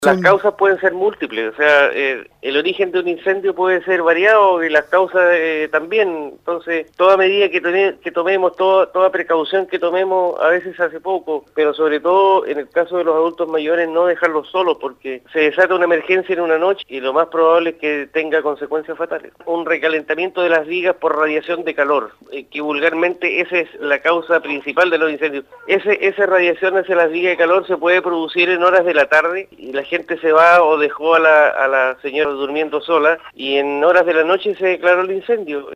Las causas pueden ser múltiples, o sea, el origen de un incendio puede ser variado y las causas también. Entonces, toda medida que tomemos, toda precaución que tomemos, a veces hace poco, pero sobre todo en el caso de los adultos mayores, no dejarlos solos, porque se desata una emergencia en una noche y lo más probable es que tenga consecuencias fatales. Un recalentamiento de las vigas por radiación de calor, que vulgarmente esa es la causa principal de los incendios. Esa radiación hacia las vigas de calor se puede producir en horas de la tarde y la gente se va o dejó a la señora durmiendo sola y en horas de la noche se declaró el incendio.